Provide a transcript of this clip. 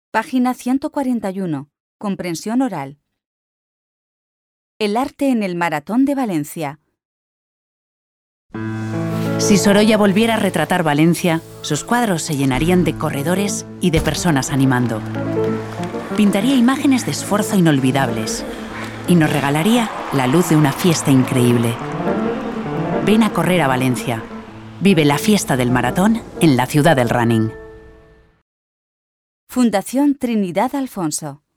Página 141. Comprensión oral. El arte en el Maratón de Valencia. Si Sorolla volviera a retratar Valencia, sus cuadros se llenarían de corredores y de personas animando. Pintaría imágenes de esfuerzo inolvidables y nos regalaría la luz de una fiesta increíble. Ven a correr a Valencia. Vive la fiesta del maratón en la ciudad del running. Fundación Trinidad Alfonso.